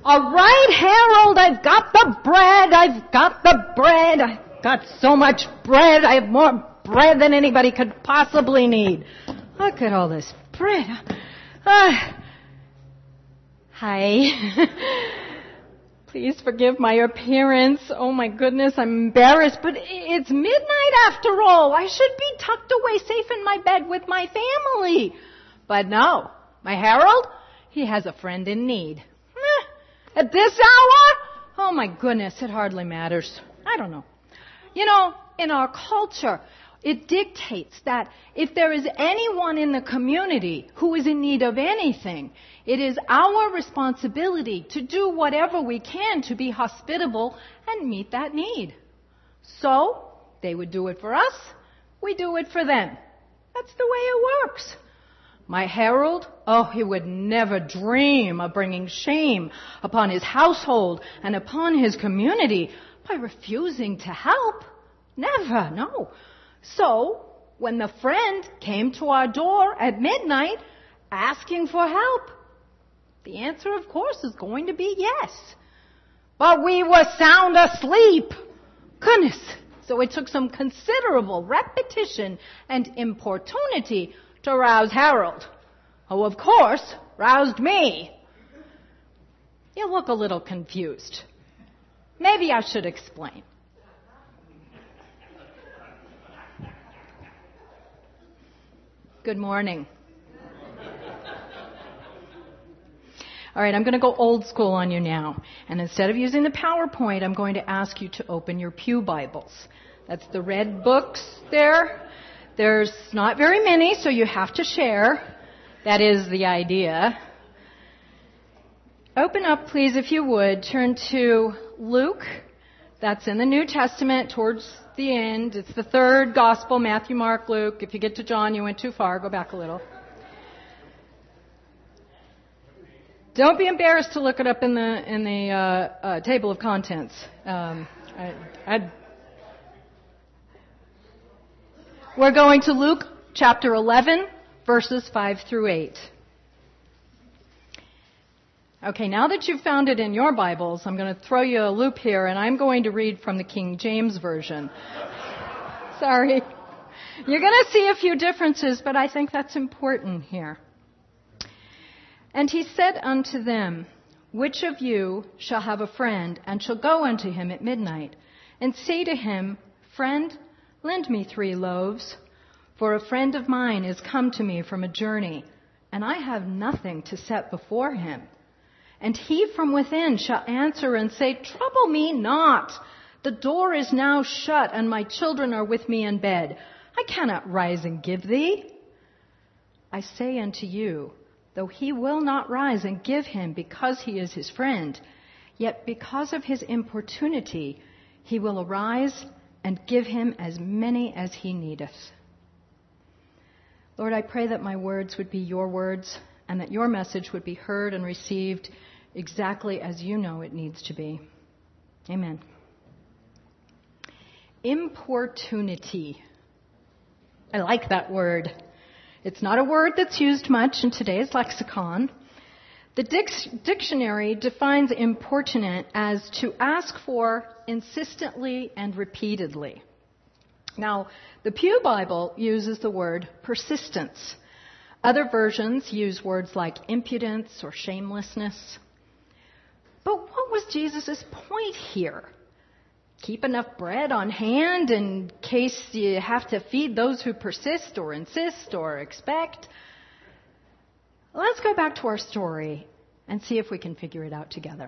All right, Harold, I've got the bread. I've got so much bread. I have more bread than anybody could possibly need. Look at all this bread. Hi. Please forgive my appearance. Oh my goodness, I'm embarrassed, but it's midnight after all. I should be tucked away safe in my bed with my family. But no, my Harold, he has a friend in need. At this hour? Oh my goodness, it hardly matters. I don't know. You know, in our culture, it dictates that if there is anyone in the community who is in need of anything, it is our responsibility to do whatever we can to be hospitable and meet that need. So, they would do it for us, we do it for them. That's the way it works. My Harold, he would never dream of bringing shame upon his household and upon his community by refusing to help. Never, no. So, when the friend came to our door at midnight asking for help, the answer, of course, is going to be yes. But we were sound asleep. Goodness. So it took some considerable repetition and importunity to rouse Harold, who, of course, roused me. You look a little confused. Maybe I should explain. Good morning. All right, I'm going to go old school on you now. And instead of using the PowerPoint, I'm going to ask you to open your pew Bibles. That's the red books there. There's not very many, so you have to share. That is the idea. Open up, please, if you would. Turn to Luke. That's in the New Testament towards the end. It's the third gospel, Matthew, Mark, Luke. If you get to John, you went too far. Go back a little. Don't be embarrassed to look it up in the table of contents. We're going to Luke chapter 11, verses 5 through 8. Okay, now that you've found it in your Bibles, I'm going to throw you a loop here, and I'm going to read from the King James Version. Sorry. You're going to see a few differences, but I think that's important here. And he said unto them, Which of you shall have a friend, and shall go unto him at midnight, and say to him, Friend, lend me 3 loaves, for a friend of mine is come to me from a journey, and I have nothing to set before him. And he from within shall answer and say, Trouble me not. The door is now shut, and my children are with me in bed. I cannot rise and give thee. I say unto you, though he will not rise and give him because he is his friend, yet because of his importunity he will arise and give him as many as he needeth. Lord, I pray that my words would be your words and that your message would be heard and received exactly as you know it needs to be. Amen. Importunity. I like that word. It's not a word that's used much in today's lexicon. The dictionary defines importunate as to ask for insistently and repeatedly. Now, the Pew Bible uses the word persistence. Other versions use words like impudence or shamelessness. But what was Jesus' point here? Keep enough bread on hand in case you have to feed those who persist or insist or expect. Let's go back to our story and see if we can figure it out together.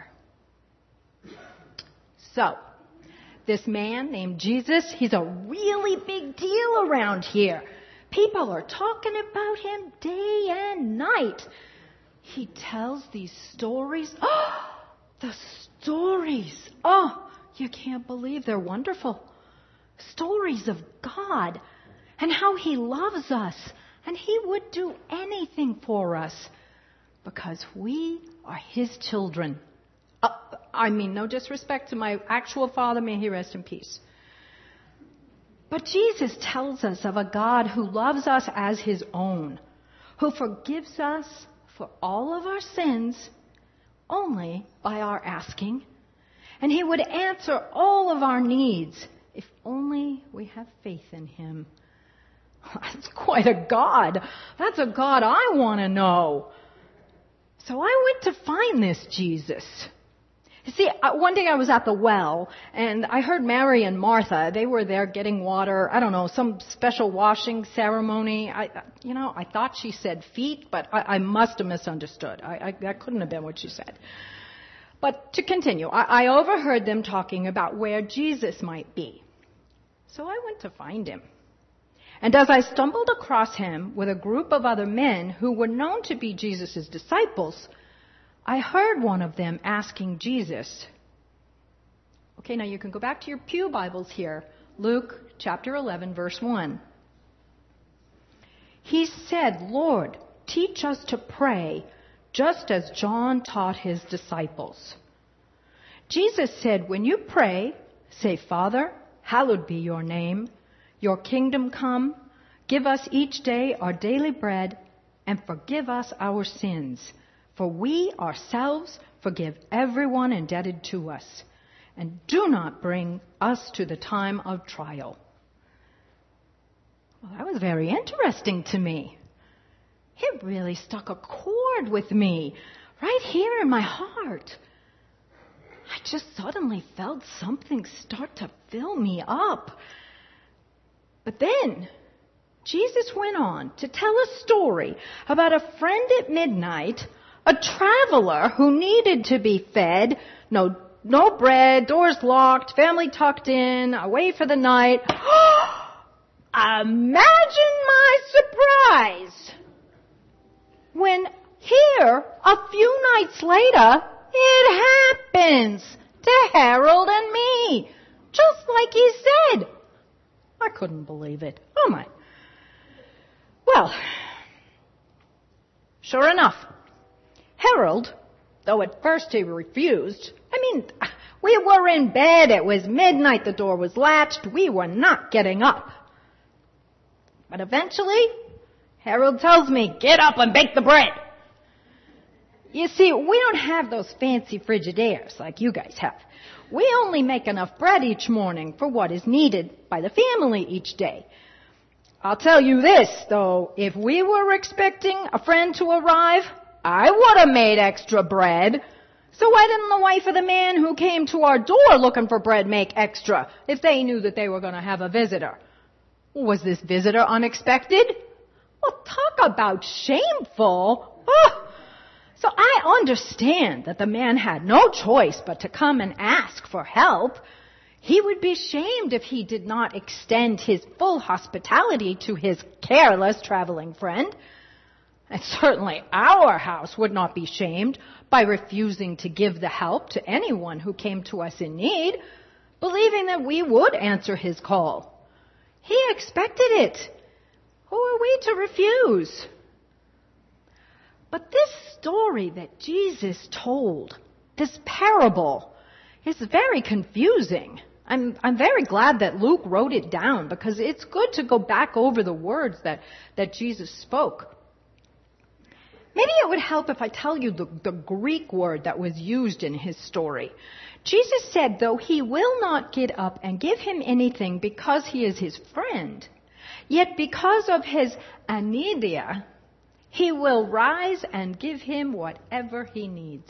So, this man named Jesus, he's a really big deal around here. People are talking about him day and night. He tells these stories. Oh, the stories. Oh, you can't believe they're wonderful. Stories of God and how he loves us and he would do anything for us because we are his children. I mean, no disrespect to my actual father, may he rest in peace. But Jesus tells us of a God who loves us as his own, who forgives us for all of our sins only by our asking. And He would answer all of our needs if only we have faith in Him. That's quite a God. That's a God I want to know. So I went to find this Jesus. You see, one day I was at the well, and I heard Mary and Martha. They were there getting water. I don't know, some special washing ceremony. I thought she said feet, but I must have misunderstood. That couldn't have been what she said. But to continue, I overheard them talking about where Jesus might be. So I went to find Him. And as I stumbled across Him with a group of other men who were known to be Jesus' disciples, I heard one of them asking Jesus. Okay, now you can go back to your pew Bibles here. Luke chapter 11, verse 1. He said, "Lord, teach us to pray, just as John taught his disciples." Jesus said, "When you pray, say, 'Father, hallowed be your name. Your kingdom come. Give us each day our daily bread, and forgive us our sins. For we ourselves forgive everyone indebted to us. And do not bring us to the time of trial.'" Well, that was very interesting to me. It really struck a chord with me, right here in my heart. I just suddenly felt something start to fill me up. But then Jesus went on to tell a story about a friend at midnight, a traveler who needed to be fed, no bread, doors locked, family tucked in, away for the night. Imagine my surprise when here, a few nights later, it happens to Harold and me, just like he said. I couldn't believe it. Oh my. Well, sure enough, Harold, though at first he refused, we were in bed, it was midnight, the door was latched, we were not getting up. But eventually, Harold tells me, "Get up and bake the bread." You see, we don't have those fancy Frigidaires like you guys have. We only make enough bread each morning for what is needed by the family each day. I'll tell you this, though, if we were expecting a friend to arrive, I would have made extra bread. So why didn't the wife of the man who came to our door looking for bread make extra if they knew that they were going to have a visitor? Was this visitor unexpected? Well, talk about shameful. Oh. So I understand that the man had no choice but to come and ask for help. He would be shamed if he did not extend his full hospitality to his careless traveling friend. And certainly our house would not be shamed by refusing to give the help to anyone who came to us in need, believing that we would answer his call. He expected it. Who are we to refuse? But this story that Jesus told, this parable, is very confusing. I'm very glad that Luke wrote it down because it's good to go back over the words that Jesus spoke. Maybe it would help if I tell you the Greek word that was used in his story. Jesus said, though he will not get up and give him anything because he is his friend, yet because of his anidia, he will rise and give him whatever he needs.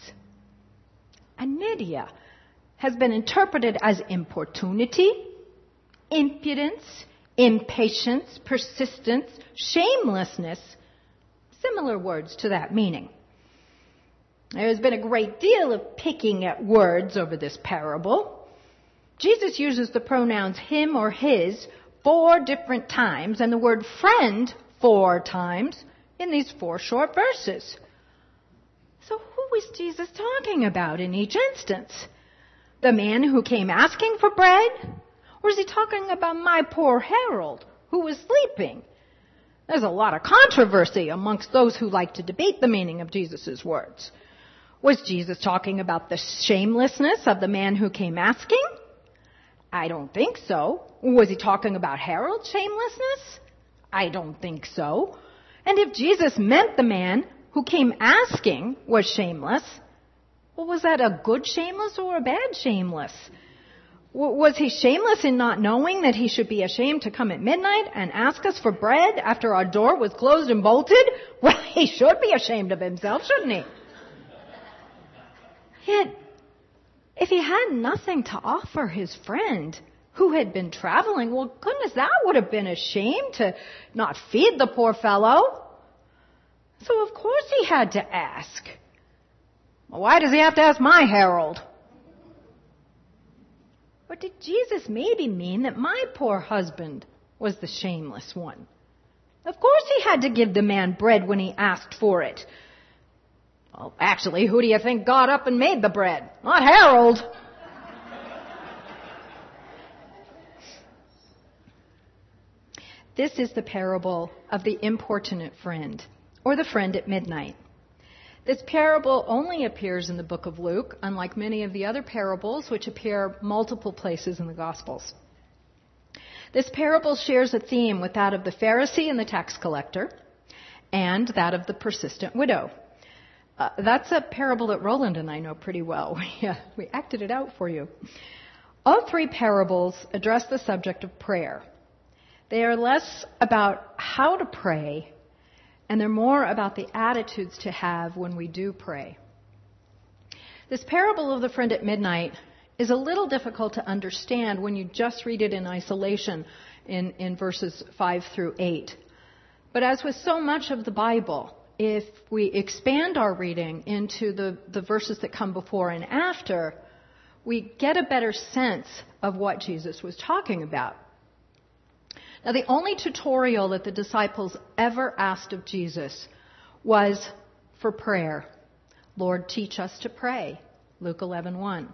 Anidia has been interpreted as importunity, impudence, impatience, persistence, shamelessness, similar words to that meaning. There has been a great deal of picking at words over this parable. Jesus uses the pronouns him or his 4 different times and the word friend 4 times in these 4 short verses. So who is Jesus talking about in each instance? The man who came asking for bread? Or is he talking about my poor Harold who was sleeping? There's a lot of controversy amongst those who like to debate the meaning of Jesus' words. Was Jesus talking about the shamelessness of the man who came asking? I don't think so. Was he talking about Harold's shamelessness? I don't think so. And if Jesus meant the man who came asking was shameless, Well, was that a good shameless or a bad shameless? Was he shameless in not knowing that he should be ashamed to come at midnight and ask us for bread after our door was closed and bolted? Well, he should be ashamed of himself, shouldn't he? Yet, if he had nothing to offer his friend who had been traveling, well, goodness, that would have been a shame to not feed the poor fellow. So, of course, he had to ask. Well, why does he have to ask my herald? Or did Jesus maybe mean that my poor husband was the shameless one? Of course he had to give the man bread when he asked for it. Well, actually, who do you think got up and made the bread? Not Harold. This is the parable of the importunate friend, or the friend at midnight. This parable only appears in the book of Luke, unlike many of the other parables which appear multiple places in the Gospels. This parable shares a theme with that of the Pharisee and the tax collector, and that of the persistent widow. That's a parable that Roland and I know pretty well. We acted it out for you. All three parables address the subject of prayer. They are less about how to pray, and they're more about the attitudes to have when we do pray. This parable of the friend at midnight is a little difficult to understand when you just read it in isolation in verses 5 through 8. But as with so much of the Bible, if we expand our reading into the verses that come before and after, we get a better sense of what Jesus was talking about. Now, the only tutorial that the disciples ever asked of Jesus was for prayer. Lord, teach us to pray. Luke 11:1.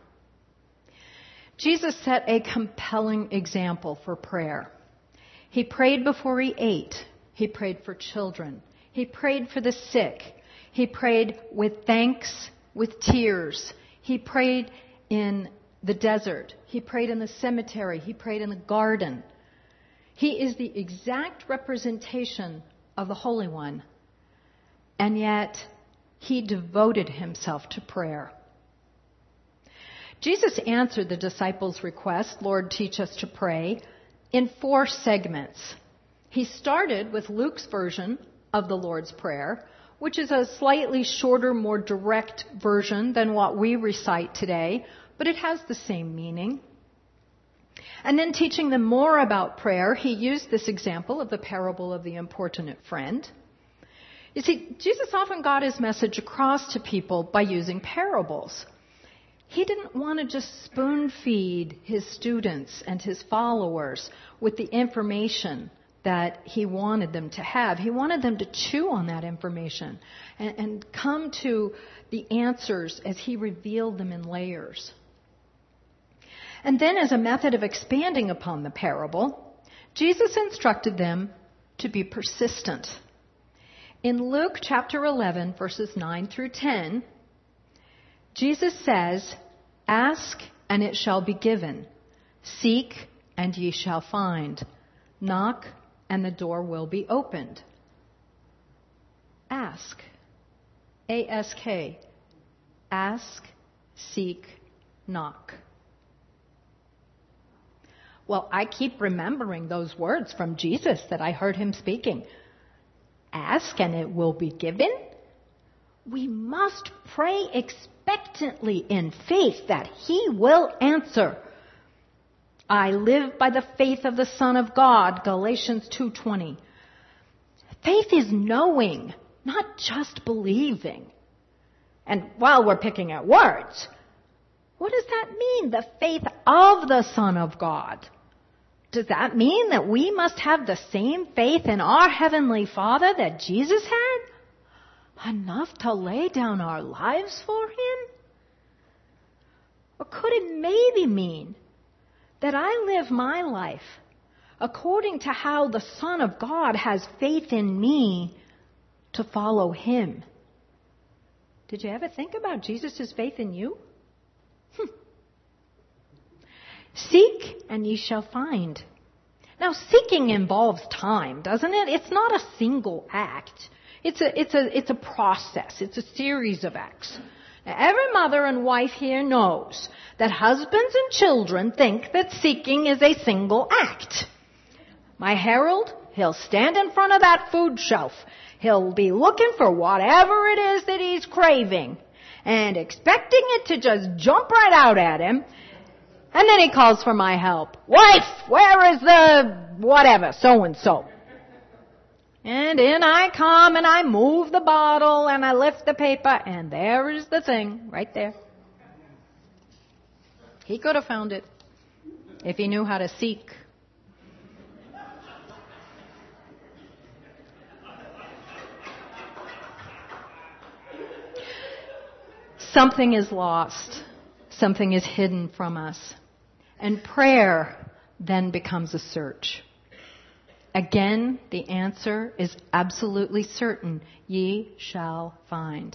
Jesus set a compelling example for prayer. He prayed before he ate. He prayed for children. He prayed for the sick. He prayed with thanks, with tears. He prayed in the desert. He prayed in the cemetery. He prayed in the garden. He is the exact representation of the Holy One, and yet he devoted himself to prayer. Jesus answered the disciples' request, Lord, teach us to pray, in 4 segments. He started with Luke's version of the Lord's Prayer, which is a slightly shorter, more direct version than what we recite today, but it has the same meaning. And then teaching them more about prayer, he used this example of the parable of the importunate friend. You see, Jesus often got his message across to people by using parables. He didn't want to just spoon feed his students and his followers with the information that he wanted them to have. He wanted them to chew on that information and come to the answers as he revealed them in layers. And then as a method of expanding upon the parable, Jesus instructed them to be persistent. In Luke chapter 11, verses 9 through 10, Jesus says, "Ask, and it shall be given. Seek, and ye shall find. Knock, and the door will be opened." Ask. A-S-K. Ask, seek, knock. Well, I keep remembering those words from Jesus that I heard him speaking. Ask and it will be given. We must pray expectantly in faith that he will answer. I live by the faith of the Son of God, Galatians 2:20. Faith is knowing, not just believing. And while we're picking at words, what does that mean, the faith of the Son of God? Does that mean that we must have the same faith in our Heavenly Father that Jesus had? Enough to lay down our lives for him? Or could it maybe mean that I live my life according to how the Son of God has faith in me to follow him? Did you ever think about Jesus' faith in you? Seek and ye shall find. Now, seeking involves time, doesn't it? It's not a single act. It's a process. It's a series of acts. Now, every mother and wife here knows that husbands and children think that seeking is a single act. My Harold, he'll stand in front of that food shelf. He'll be looking for whatever it is that he's craving and expecting it to just jump right out at him. And then he calls for my help. Wife, where is the whatever, so-and-so? And in I come and I move the bottle and I lift the paper and there is the thing right there. He could have found it if he knew how to seek. Something is lost. Something is hidden from us. And prayer then becomes a search. Again, the answer is absolutely certain. Ye shall find.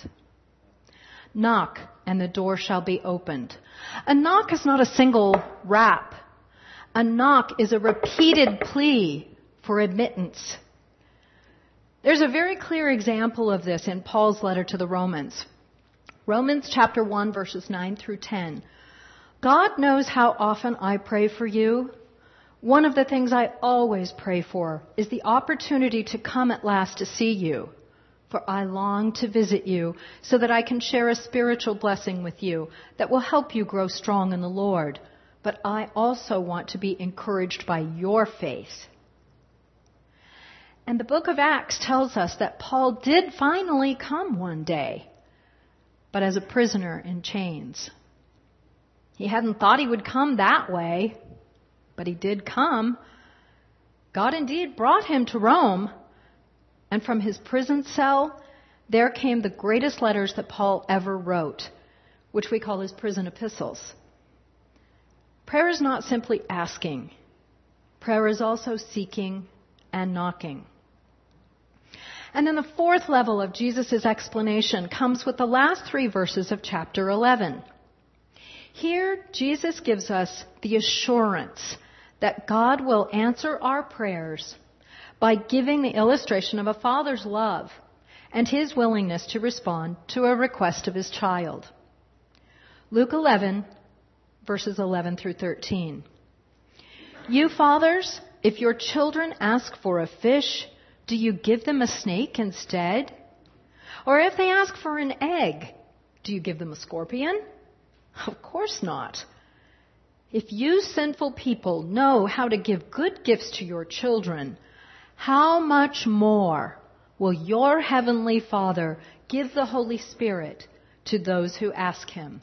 Knock, and the door shall be opened. A knock is not a single rap. A knock is a repeated plea for admittance. There's a very clear example of this in Paul's letter to the Romans. Romans chapter 1, verses 9 through 10. God knows how often I pray for you. One of the things I always pray for is the opportunity to come at last to see you. For I long to visit you so that I can share a spiritual blessing with you that will help you grow strong in the Lord. But I also want to be encouraged by your faith. And the book of Acts tells us that Paul did finally come one day, but as a prisoner in chains. He hadn't thought he would come that way, but he did come. God indeed brought him to Rome, and from his prison cell, there came the greatest letters that Paul ever wrote, which we call his prison epistles. Prayer is not simply asking. Prayer is also seeking and knocking. And then the fourth level of Jesus' explanation comes with the last 3 verses of chapter 11. Here, Jesus gives us the assurance that God will answer our prayers by giving the illustration of a father's love and his willingness to respond to a request of his child. Luke 11, verses 11 through 13. You fathers, if your children ask for a fish, do you give them a snake instead? Or if they ask for an egg, do you give them a scorpion? Of course not. If you sinful people know how to give good gifts to your children, how much more will your heavenly Father give the Holy Spirit to those who ask him?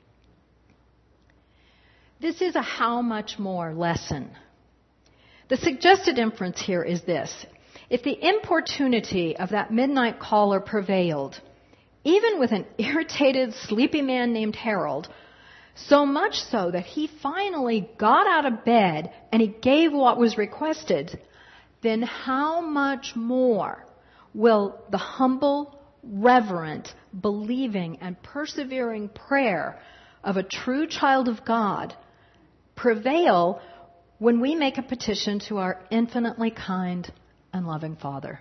This is a how much more lesson. The suggested inference here is this. If the importunity of that midnight caller prevailed, even with an irritated, sleepy man named Harold, so much so that he finally got out of bed and he gave what was requested, then how much more will the humble, reverent, believing, and persevering prayer of a true child of God prevail when we make a petition to our infinitely kind and loving Father?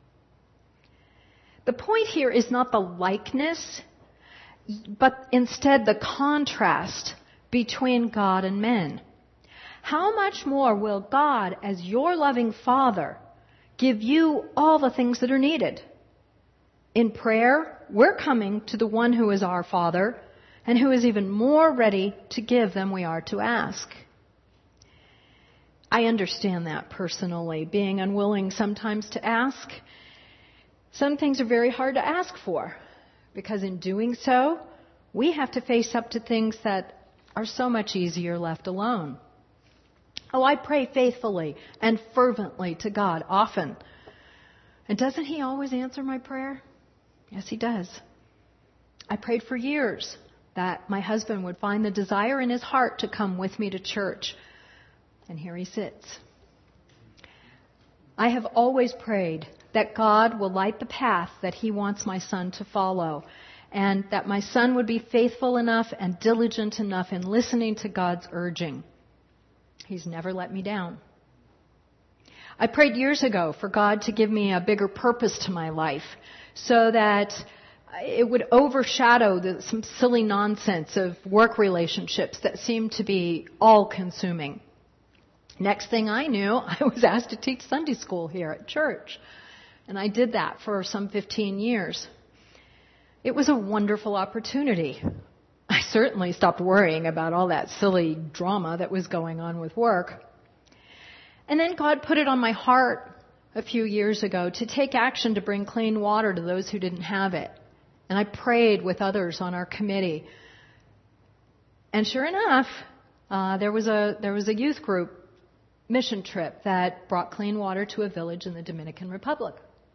The point here is not the likeness, but instead the contrast between God and men. How much more will God, as your loving Father, give you all the things that are needed? In prayer, we're coming to the one who is our Father and who is even more ready to give than we are to ask. I understand that personally, being unwilling sometimes to ask. Some things are very hard to ask for, because in doing so, we have to face up to things that are so much easier left alone. Oh, I pray faithfully and fervently to God often. And doesn't he always answer my prayer? Yes, he does. I prayed for years that my husband would find the desire in his heart to come with me to church. And here he sits. I have always prayed that God will light the path that he wants my son to follow, and that my son would be faithful enough and diligent enough in listening to God's urging. He's never let me down. I prayed years ago for God to give me a bigger purpose to my life, so that it would overshadow some silly nonsense of work relationships that seemed to be all-consuming. Next thing I knew, I was asked to teach Sunday school here at church. And I did that for some 15 years. It was a wonderful opportunity. I certainly stopped worrying about all that silly drama that was going on with work. And then God put it on my heart a few years ago to take action to bring clean water to those who didn't have it. And I prayed with others on our committee. And sure enough, there was a youth group mission trip that brought clean water to a village in the Dominican Republic.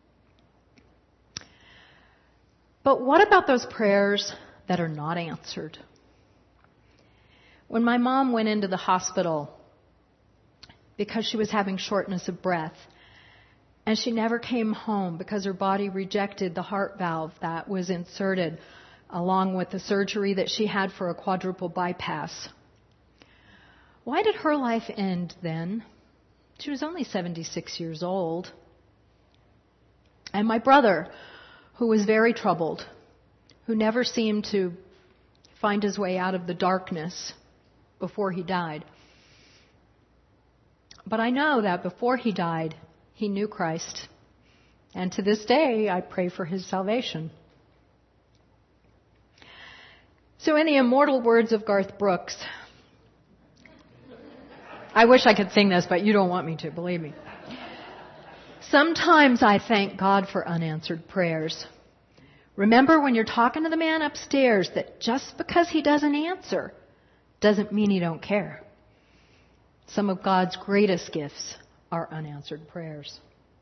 But what about those prayers that are not answered? When my mom went into the hospital because she was having shortness of breath, and she never came home because her body rejected the heart valve that was inserted along with the surgery that she had for a quadruple bypass. Why did her life end then? She was only 76 years old. And my brother, who was very troubled, who never seemed to find his way out of the darkness before he died. But I know that before he died, he knew Christ. And to this day, I pray for his salvation. So in the immortal words of Garth Brooks, I wish I could sing this, but you don't want me to, believe me. Sometimes I thank God for unanswered prayers. Remember when you're talking to the man upstairs that just because he doesn't answer doesn't mean he don't care. Some of God's greatest gifts are unanswered prayers.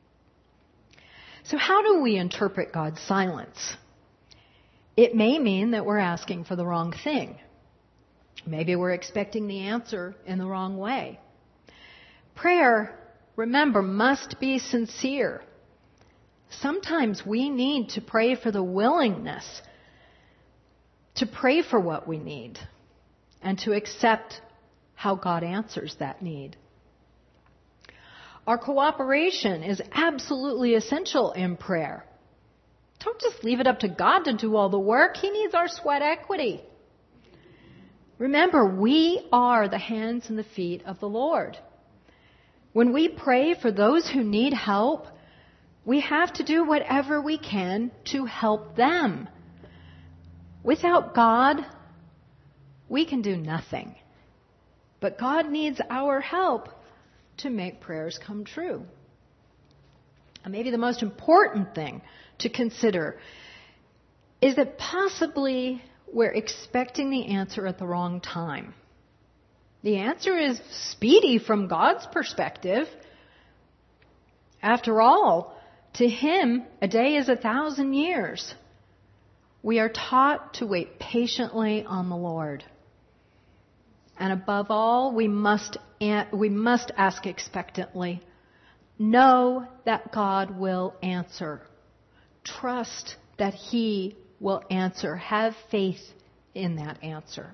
So how do we interpret God's silence? It may mean that we're asking for the wrong thing. Maybe we're expecting the answer in the wrong way. Prayer, remember, must be sincere. Sometimes we need to pray for the willingness to pray for what we need and to accept how God answers that need. Our cooperation is absolutely essential in prayer. Don't just leave it up to God to do all the work. He needs our sweat equity. Remember, we are the hands and the feet of the Lord. When we pray for those who need help, we have to do whatever we can to help them. Without God, we can do nothing. But God needs our help to make prayers come true. And maybe the most important thing to consider is that possibly we're expecting the answer at the wrong time. The answer is speedy from God's perspective. After all, to Him, a day is 1,000 years. We are taught to wait patiently on the Lord. And above all, we must ask expectantly. Know that God will answer. Trust that He will answer. Have faith in that answer.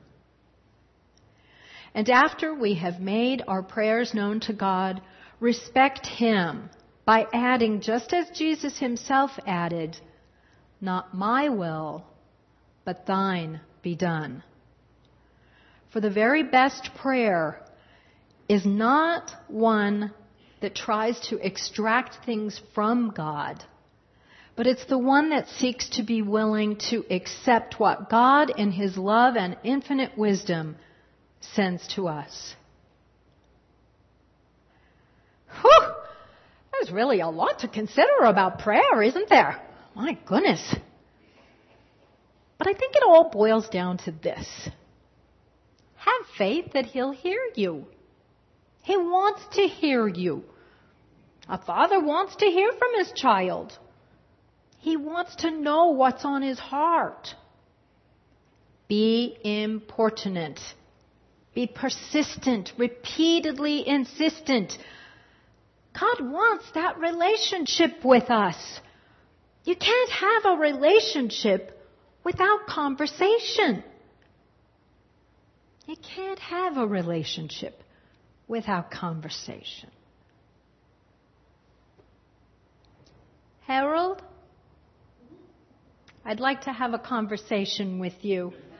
And after we have made our prayers known to God, respect Him by adding, just as Jesus Himself added, "Not my will, but thine be done." For the very best prayer is not one that tries to extract things from God, but it's the one that seeks to be willing to accept what God in His love and infinite wisdom sends to us. Whew! There's really a lot to consider about prayer, isn't there? My goodness. But I think it all boils down to this. Have faith that He'll hear you. He wants to hear you. A father wants to hear from his child. He wants to know what's on his heart. Be importunate. Be persistent, repeatedly insistent. God wants that relationship with us. You can't have a relationship without conversation. You can't have a relationship without conversation. Harold, I'd like to have a conversation with you.